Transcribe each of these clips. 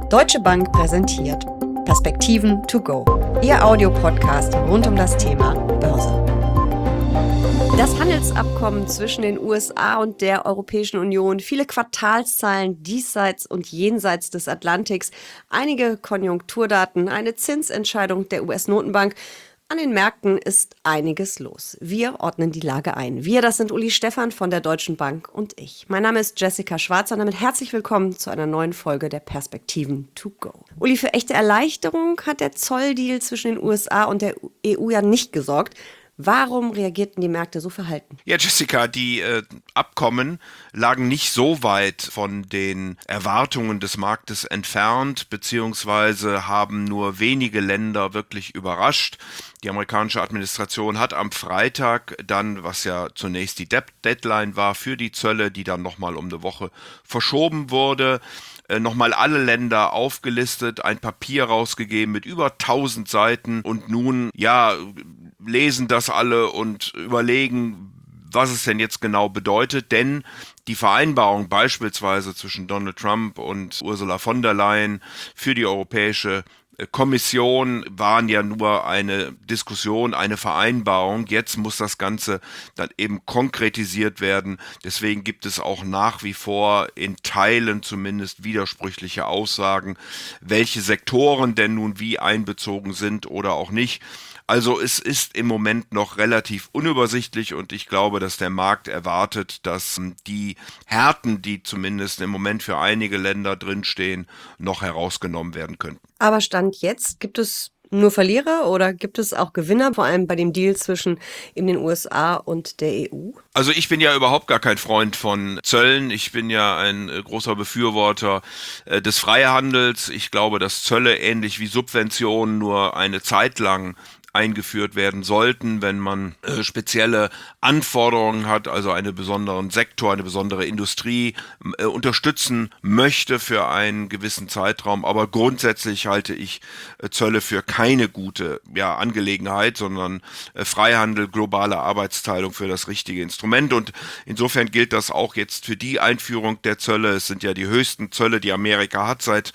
Deutsche Bank präsentiert Perspektiven to go, Ihr Audiopodcast rund um das Thema Börse. Das Handelsabkommen zwischen den USA und der Europäischen Union, viele Quartalszahlen diesseits und jenseits des Atlantiks, einige Konjunkturdaten, eine Zinsentscheidung der US-Notenbank. An den Märkten ist einiges los. Wir ordnen die Lage ein. Wir, das sind Uli Stephan von der Deutschen Bank und ich. Mein Name ist Jessica Schwarzer und damit herzlich willkommen zu einer neuen Folge der Perspektiven to go. Uli, für echte Erleichterung hat der Zolldeal zwischen den USA und der EU ja nicht gesorgt. Warum reagierten die Märkte so verhalten? Ja, Jessica, die Abkommen lagen nicht so weit von den Erwartungen des Marktes entfernt, beziehungsweise haben nur wenige Länder wirklich überrascht. Die amerikanische Administration hat am Freitag dann, was ja zunächst die Deadline war für die Zölle, die dann nochmal um eine Woche verschoben wurde, nochmal alle Länder aufgelistet, ein Papier rausgegeben mit über 1000 Seiten und nun, lesen das alle und überlegen, was es denn jetzt genau bedeutet, denn die Vereinbarung beispielsweise zwischen Donald Trump und Ursula von der Leyen für die Europäische Kommission waren ja nur eine Diskussion, eine Vereinbarung. Jetzt muss das Ganze dann eben konkretisiert werden. Deswegen gibt es auch nach wie vor in Teilen zumindest widersprüchliche Aussagen, welche Sektoren denn nun wie einbezogen sind oder auch nicht. Also es ist im Moment noch relativ unübersichtlich und ich glaube, dass der Markt erwartet, dass die Härten, die zumindest im Moment für einige Länder drinstehen, noch herausgenommen werden könnten. Aber Stand jetzt, gibt es nur Verlierer oder gibt es auch Gewinner, vor allem bei dem Deal zwischen eben den USA und der EU? Also ich bin ja überhaupt gar kein Freund von Zöllen. Ich bin ja ein großer Befürworter des Freihandels. Ich glaube, dass Zölle ähnlich wie Subventionen nur eine Zeit lang eingeführt werden sollten, wenn man spezielle Anforderungen hat, also einen besonderen Sektor, eine besondere Industrie unterstützen möchte für einen gewissen Zeitraum. Aber grundsätzlich halte ich Zölle für keine gute Angelegenheit, sondern Freihandel, globale Arbeitsteilung für das richtige Instrument. Und insofern gilt das auch jetzt für die Einführung der Zölle. Es sind ja die höchsten Zölle, die Amerika hat seit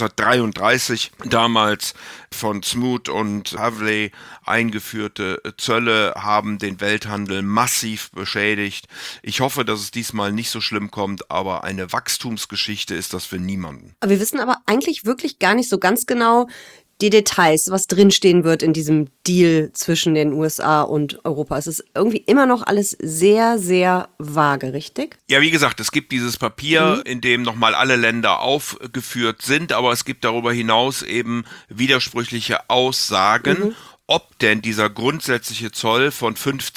1933, damals von Smoot und Havley eingeführte Zölle haben den Welthandel massiv beschädigt. Ich hoffe, dass es diesmal nicht so schlimm kommt, aber eine Wachstumsgeschichte ist das für niemanden. Wir wissen aber eigentlich wirklich gar nicht so ganz genau die Details, was drinstehen wird in diesem Deal zwischen den USA und Europa. Es ist irgendwie immer noch alles sehr, sehr vage, richtig? Ja, wie gesagt, es gibt dieses Papier, in dem nochmal alle Länder aufgeführt sind, aber es gibt darüber hinaus eben widersprüchliche Aussagen. Ob denn dieser grundsätzliche Zoll von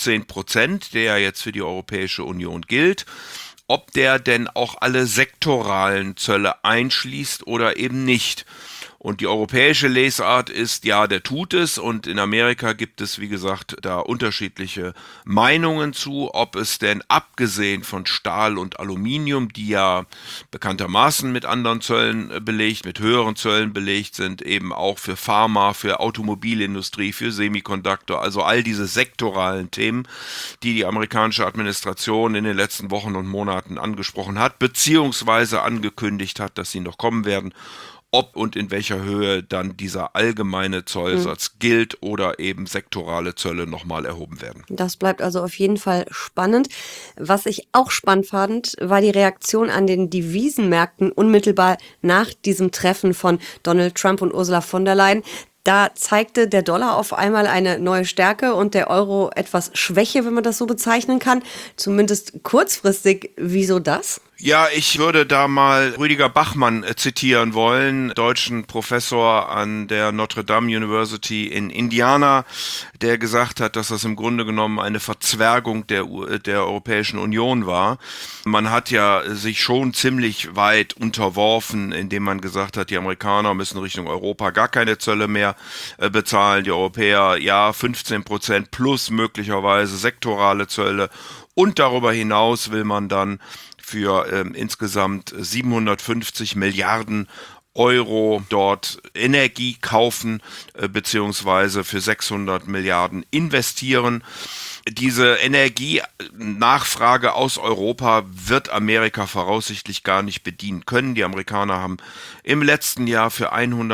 15%, der ja jetzt für die Europäische Union gilt, ob der denn auch alle sektoralen Zölle einschließt oder eben nicht. Und die europäische Lesart ist, ja, der tut es. Und in Amerika gibt es, wie gesagt, da unterschiedliche Meinungen zu, ob es denn abgesehen von Stahl und Aluminium, die ja bekanntermaßen mit anderen Zöllen belegt, mit höheren Zöllen belegt sind, eben auch für Pharma, für Automobilindustrie, für Semiconductor, also all diese sektoralen Themen, die die amerikanische Administration in den letzten Wochen und Monaten angesprochen hat, beziehungsweise angekündigt hat, dass sie noch kommen werden. Ob und in welcher Höhe dann dieser allgemeine Zollsatz gilt oder eben sektorale Zölle nochmal erhoben werden. Das bleibt also auf jeden Fall spannend. Was ich auch spannend fand, war die Reaktion an den Devisenmärkten unmittelbar nach diesem Treffen von Donald Trump und Ursula von der Leyen. Da zeigte der Dollar auf einmal eine neue Stärke und der Euro etwas Schwäche, wenn man das so bezeichnen kann. Zumindest kurzfristig. Wieso das? Ja, ich würde da mal Rüdiger Bachmann zitieren wollen, deutschen Professor an der Notre Dame University in Indiana, der gesagt hat, dass das im Grunde genommen eine Verzwergung der Europäischen Union war. Man hat ja sich schon ziemlich weit unterworfen, indem man gesagt hat, die Amerikaner müssen Richtung Europa gar keine Zölle mehr bezahlen, die Europäer 15% plus möglicherweise sektorale Zölle und darüber hinaus will man dann für insgesamt 750 Milliarden Euro dort Energie kaufen, beziehungsweise für 600 Milliarden investieren. diese Energienachfrage aus Europa wird Amerika voraussichtlich gar nicht bedienen können. Die Amerikaner haben im letzten Jahr für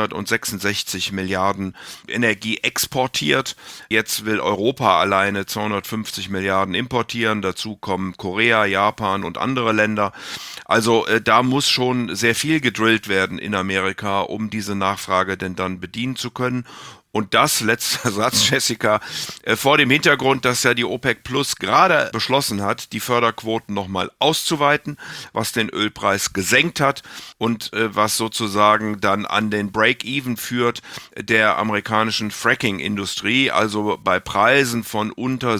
166 Milliarden Energie exportiert. Jetzt will Europa alleine 250 Milliarden importieren. Dazu kommen Korea, Japan und andere Länder. Also da muss schon sehr viel gedrillt werden in Amerika, um diese Nachfrage denn dann bedienen zu können. Und das, letzter Satz, Jessica, vor dem Hintergrund, dass ja die OPEC Plus gerade beschlossen hat, die Förderquoten nochmal auszuweiten, was den Ölpreis gesenkt hat und was sozusagen dann an den Break-Even führt der amerikanischen Fracking-Industrie. Also bei Preisen von unter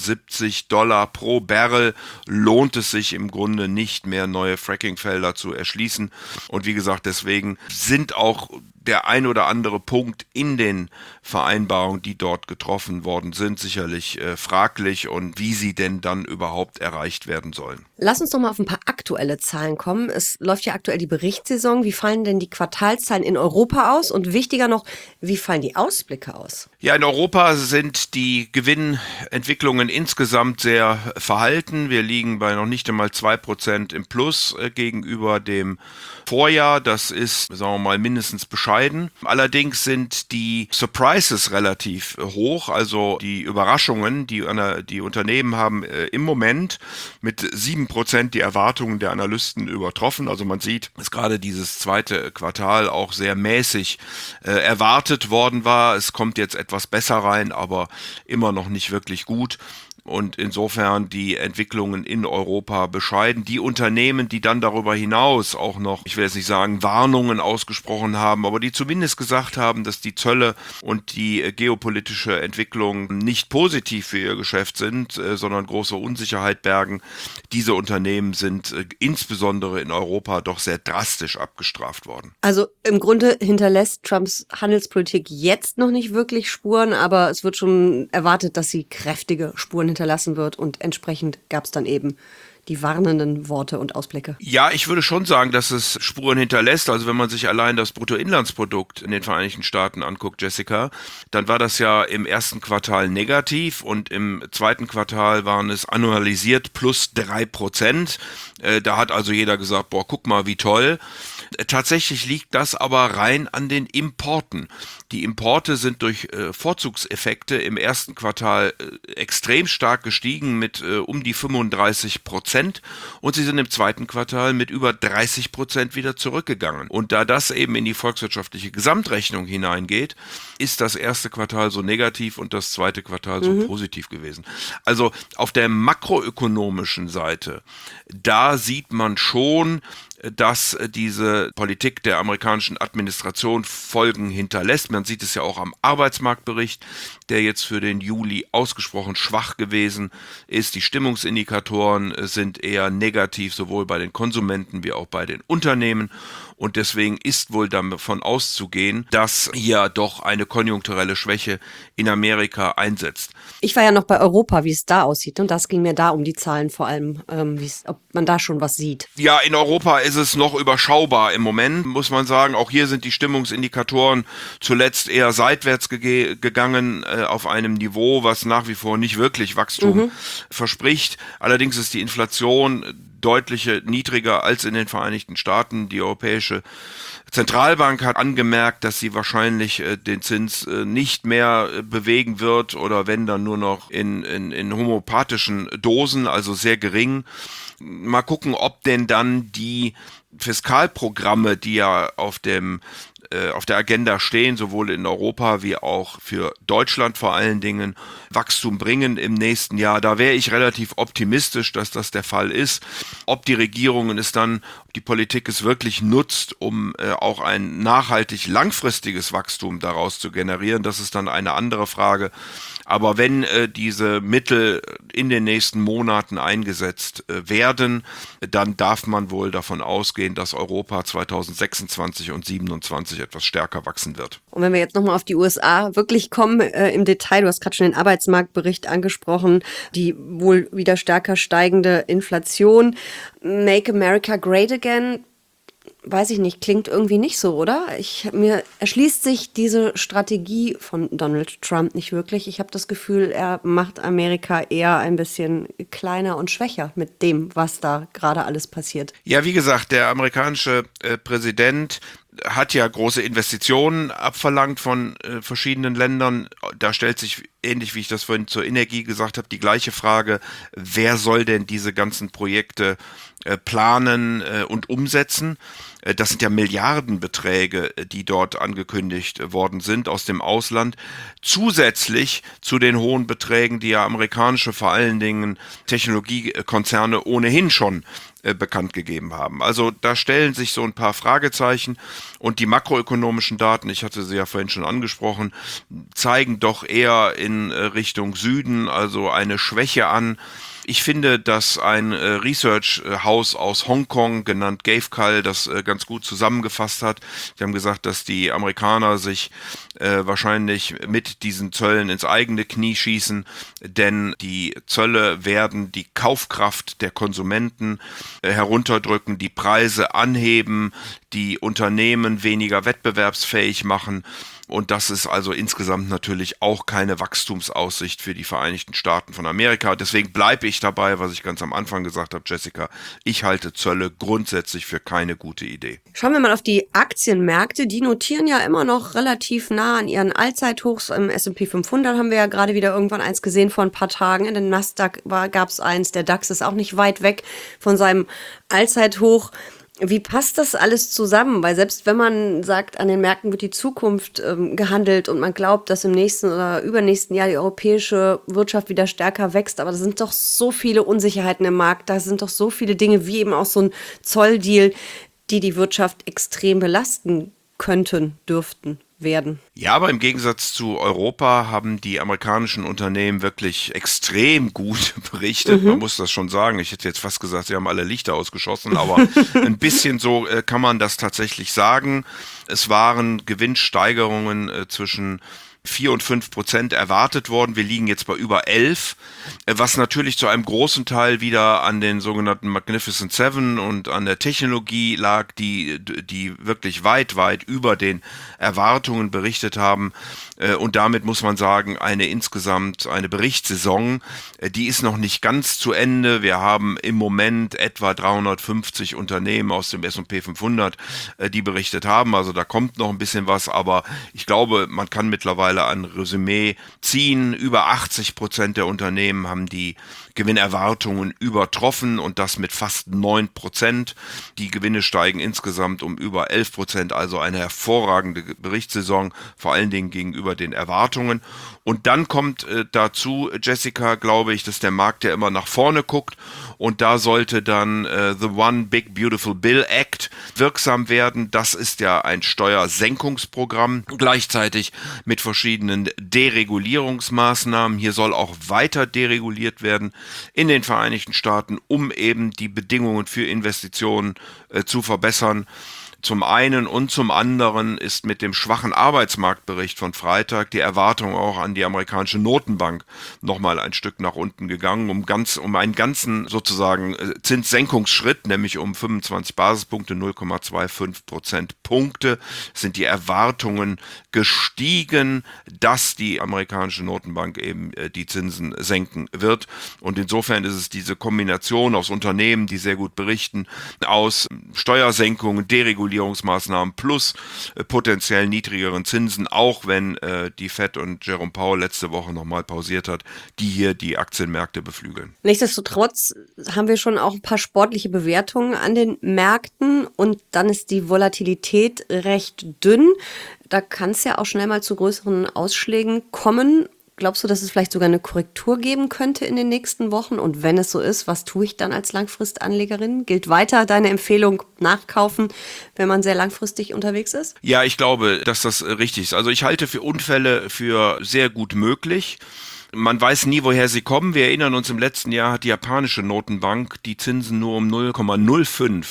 $70 pro Barrel lohnt es sich im Grunde nicht mehr, neue Fracking-Felder zu erschließen. Und wie gesagt, deswegen sind auch der ein oder andere Punkt in den Vereinbarungen, die dort getroffen worden sind, sicherlich fraglich und wie sie denn dann überhaupt erreicht werden sollen. Lass uns doch mal auf ein paar aktuelle Zahlen kommen. Es läuft ja aktuell die Berichtssaison. Wie fallen denn die Quartalszahlen in Europa aus? Und wichtiger noch, wie fallen die Ausblicke aus? Ja, in Europa sind die Gewinnentwicklungen insgesamt sehr verhalten. Wir liegen bei noch nicht einmal 2% im Plus gegenüber dem Vorjahr. Das ist, sagen wir mal, mindestens bescheiden. Allerdings sind die Surprises relativ hoch, also die Überraschungen, die Unternehmen haben im Moment mit 7% die Erwartungen der Analysten übertroffen. Also man sieht, dass gerade dieses zweite Quartal auch sehr mäßig erwartet worden war. Es kommt jetzt etwas besser rein, aber immer noch nicht wirklich gut. Und insofern die Entwicklungen in Europa bescheiden. Die Unternehmen, die dann darüber hinaus auch noch, ich will jetzt nicht sagen, Warnungen ausgesprochen haben, aber die zumindest gesagt haben, dass die Zölle und die geopolitische Entwicklung nicht positiv für ihr Geschäft sind, sondern große Unsicherheit bergen. Diese Unternehmen sind insbesondere in Europa doch sehr drastisch abgestraft worden. Also im Grunde hinterlässt Trumps Handelspolitik jetzt noch nicht wirklich Spuren, aber es wird schon erwartet, dass sie kräftige Spuren hinterlassen wird und entsprechend gab es dann eben die warnenden Worte und Ausblicke. Ja, ich würde schon sagen, dass es Spuren hinterlässt. Also wenn man sich allein das Bruttoinlandsprodukt in den Vereinigten Staaten anguckt, Jessica, dann war das ja im ersten Quartal negativ und im zweiten Quartal waren es annualisiert plus 3%. Da hat also jeder gesagt, boah, guck mal, wie toll. Tatsächlich liegt das aber rein an den Importen. Die Importe sind durch Vorzugseffekte im ersten Quartal extrem stark gestiegen mit um die 35% und sie sind im zweiten Quartal mit über 30% wieder zurückgegangen. Und da das eben in die volkswirtschaftliche Gesamtrechnung hineingeht, ist das erste Quartal so negativ und das zweite Quartal so positiv gewesen. Also auf der makroökonomischen Seite, da sieht man schon, dass diese Politik der amerikanischen Administration Folgen hinterlässt. Man sieht es ja auch am Arbeitsmarktbericht, der jetzt für den Juli ausgesprochen schwach gewesen ist. Die Stimmungsindikatoren sind eher negativ, sowohl bei den Konsumenten wie auch bei den Unternehmen. Und deswegen ist wohl davon auszugehen, dass hier doch eine konjunkturelle Schwäche in Amerika einsetzt. Ich war ja noch bei Europa, wie es da aussieht. Und das ging mir da um die Zahlen vor allem, ob man da schon was sieht. Ja, in Europa ist es noch überschaubar im Moment, muss man sagen. Auch hier sind die Stimmungsindikatoren zuletzt eher seitwärts gegangen auf einem Niveau, was nach wie vor nicht wirklich Wachstum verspricht. Allerdings ist die Inflation deutlich niedriger als in den Vereinigten Staaten. Die Europäische Zentralbank hat angemerkt, dass sie wahrscheinlich den Zins nicht mehr bewegen wird oder wenn dann nur noch in homöopathischen Dosen, also sehr gering. Mal gucken, ob denn dann die Fiskalprogramme, die ja auf der Agenda stehen, sowohl in Europa wie auch für Deutschland vor allen Dingen, Wachstum bringen im nächsten Jahr. Da wäre ich relativ optimistisch, dass das der Fall ist. Ob die Regierungen es dann, ob die Politik es wirklich nutzt, um auch ein nachhaltig langfristiges Wachstum daraus zu generieren, das ist dann eine andere Frage. Aber wenn diese Mittel in den nächsten Monaten eingesetzt werden, dann darf man wohl davon ausgehen, dass Europa 2026 und 2027 etwas stärker wachsen wird. Und wenn wir jetzt nochmal auf die USA wirklich kommen im Detail, du hast gerade schon den Arbeitsmarktbericht angesprochen, die wohl wieder stärker steigende Inflation, Make America Great Again. weiß ich nicht, klingt irgendwie nicht so, oder? Mir erschließt sich diese Strategie von Donald Trump nicht wirklich. Ich habe das Gefühl, er macht Amerika eher ein bisschen kleiner und schwächer mit dem, was da gerade alles passiert. Ja, wie gesagt, der amerikanische Präsident hat ja große Investitionen abverlangt von verschiedenen Ländern. Da stellt sich, ähnlich wie ich das vorhin zur Energie gesagt habe, die gleiche Frage, wer soll denn diese ganzen Projekte planen und umsetzen? Das sind ja Milliardenbeträge, die dort angekündigt worden sind aus dem Ausland. Zusätzlich zu den hohen Beträgen, die ja amerikanische, vor allen Dingen Technologiekonzerne ohnehin schon bekannt gegeben haben. Also da stellen sich so ein paar Fragezeichen und die makroökonomischen Daten, ich hatte sie ja vorhin schon angesprochen, zeigen doch eher in Richtung Süden, also eine Schwäche an. Ich finde, dass ein Research-Haus aus Hongkong, genannt Gavekal, das ganz gut zusammengefasst hat. Die haben gesagt, dass die Amerikaner sich wahrscheinlich mit diesen Zöllen ins eigene Knie schießen, denn die Zölle werden die Kaufkraft der Konsumenten herunterdrücken, die Preise anheben, die Unternehmen weniger wettbewerbsfähig machen. Und das ist also insgesamt natürlich auch keine Wachstumsaussicht für die Vereinigten Staaten von Amerika. Deswegen bleibe ich dabei, was ich ganz am Anfang gesagt habe, Jessica. Ich halte Zölle grundsätzlich für keine gute Idee. Schauen wir mal auf die Aktienmärkte. Die notieren ja immer noch relativ nah an ihren Allzeithochs. Im S&P 500 haben wir ja gerade wieder irgendwann eins gesehen vor ein paar Tagen. In den Nasdaq gab es eins. Der DAX ist auch nicht weit weg von seinem Allzeithoch. Wie passt das alles zusammen? Weil selbst wenn man sagt, an den Märkten wird die Zukunft gehandelt und man glaubt, dass im nächsten oder übernächsten Jahr die europäische Wirtschaft wieder stärker wächst, aber da sind doch so viele Unsicherheiten im Markt, da sind doch so viele Dinge, wie eben auch so ein Zolldeal, die die Wirtschaft extrem belasten könnten, dürften, werden. Ja, aber im Gegensatz zu Europa haben die amerikanischen Unternehmen wirklich extrem gut berichtet. Man muss das schon sagen. Ich hätte jetzt fast gesagt, sie haben alle Lichter ausgeschossen, aber ein bisschen so kann man das tatsächlich sagen. Es waren Gewinnsteigerungen zwischen 4 und 5% erwartet worden. Wir liegen jetzt bei über 11, was natürlich zu einem großen Teil wieder an den sogenannten Magnificent Seven und an der Technologie lag, die wirklich weit, weit über den Erwartungen berichtet haben. Und damit muss man sagen, insgesamt eine Berichtssaison, die ist noch nicht ganz zu Ende. Wir haben im Moment etwa 350 Unternehmen aus dem S&P 500, die berichtet haben. Also da kommt noch ein bisschen was, aber ich glaube, man kann mittlerweile ein Resümee ziehen. Über 80% der Unternehmen haben die Gewinnerwartungen übertroffen und das mit fast 9%. Die Gewinne steigen insgesamt um über 11%, also eine hervorragende Berichtssaison, vor allen Dingen gegenüber den Erwartungen. Und dann kommt dazu, Jessica, glaube ich, dass der Markt ja immer nach vorne guckt und da sollte dann The One Big Beautiful Bill Act wirksam werden. Das ist ja ein Steuersenkungsprogramm, gleichzeitig mit verschiedenen Deregulierungsmaßnahmen. Hier soll auch weiter dereguliert werden in den Vereinigten Staaten, um eben die Bedingungen für Investitionen zu verbessern. Zum einen und zum anderen ist mit dem schwachen Arbeitsmarktbericht von Freitag die Erwartung auch an die amerikanische Notenbank nochmal ein Stück nach unten gegangen, um einen ganzen sozusagen Zinssenkungsschritt, nämlich um 25 Basispunkte, 0,25 Prozentpunkte, sind die Erwartungen gestiegen, dass die amerikanische Notenbank eben die Zinsen senken wird. Und insofern ist es diese Kombination aus Unternehmen, die sehr gut berichten, aus Steuersenkungen, Deregulierungsmaßnahmen plus potenziell niedrigeren Zinsen, auch wenn die Fed und Jerome Powell letzte Woche nochmal pausiert hat, die hier die Aktienmärkte beflügeln. Nichtsdestotrotz haben wir schon auch ein paar sportliche Bewertungen an den Märkten und dann ist die Volatilität recht dünn. Da kann es ja auch schnell mal zu größeren Ausschlägen kommen. Glaubst du, dass es vielleicht sogar eine Korrektur geben könnte in den nächsten Wochen? Und wenn es so ist, was tue ich dann als Langfristanlegerin? Gilt weiter deine Empfehlung, nachkaufen, wenn man sehr langfristig unterwegs ist? Ja, ich glaube, dass das richtig ist. Also ich halte für Unfälle für sehr gut möglich. Man weiß nie, woher sie kommen. Wir erinnern uns, im letzten Jahr hat die japanische Notenbank die Zinsen nur um 0,05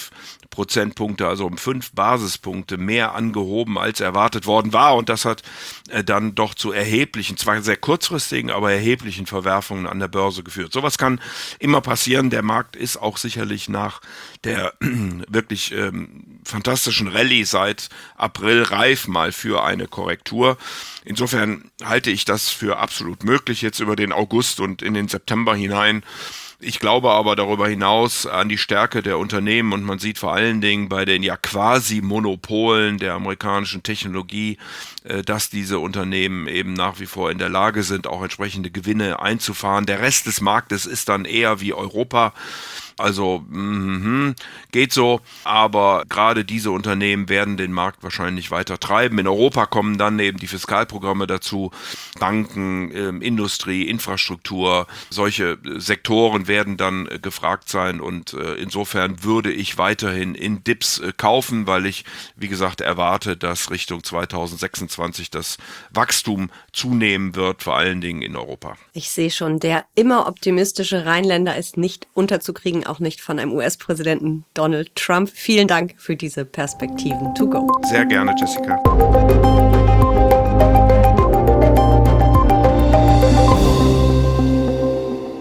Prozentpunkte, also um 5 Basispunkte mehr angehoben, als erwartet worden war. Und das hat dann doch zu erheblichen, zwar sehr kurzfristigen, aber erheblichen Verwerfungen an der Börse geführt. Sowas kann immer passieren. Der Markt ist auch sicherlich nach der wirklich fantastischen Rallye seit April reif mal für eine Korrektur. Insofern halte ich das für absolut möglich jetzt über den August und in den September hinein. Ich glaube aber darüber hinaus an die Stärke der Unternehmen und man sieht vor allen Dingen bei den ja quasi Monopolen der amerikanischen Technologie, dass diese Unternehmen eben nach wie vor in der Lage sind, auch entsprechende Gewinne einzufahren. Der Rest des Marktes ist dann eher wie Europa. Also geht so, aber gerade diese Unternehmen werden den Markt wahrscheinlich weiter treiben. In Europa kommen dann eben die Fiskalprogramme dazu, Banken, Industrie, Infrastruktur, solche Sektoren werden dann gefragt sein und insofern würde ich weiterhin in Dips kaufen, weil ich, wie gesagt, erwarte, dass Richtung 2026 das Wachstum zunehmen wird, vor allen Dingen in Europa. Ich sehe schon, der immer optimistische Rheinländer ist nicht unterzukriegen, auch nicht von einem US-Präsidenten Donald Trump. Vielen Dank für diese Perspektiven to go. Sehr gerne, Jessica.